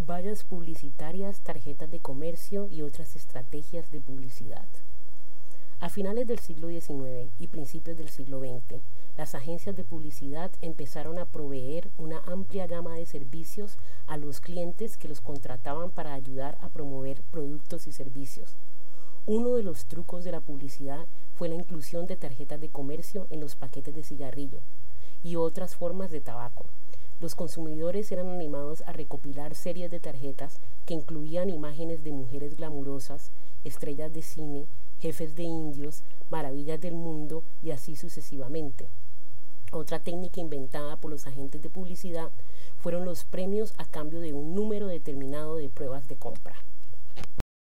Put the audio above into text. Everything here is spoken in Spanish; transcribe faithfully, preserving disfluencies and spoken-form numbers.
vallas publicitarias, tarjetas de comercio y otras estrategias de publicidad. A finales del siglo diecinueve y principios del siglo veinte, las agencias de publicidad empezaron a proveer una amplia gama de servicios a los clientes que los contrataban para ayudar a promover productos y servicios. Uno de los trucos de la publicidad fue la inclusión de tarjetas de comercio en los paquetes de cigarrillo y otras formas de tabaco. Los consumidores eran animados a recopilar series de tarjetas que incluían imágenes de mujeres glamurosas, estrellas de cine, jefes de indios, maravillas del mundo y así sucesivamente. Otra técnica inventada por los agentes de publicidad fueron los premios a cambio de un número determinado de pruebas de compra.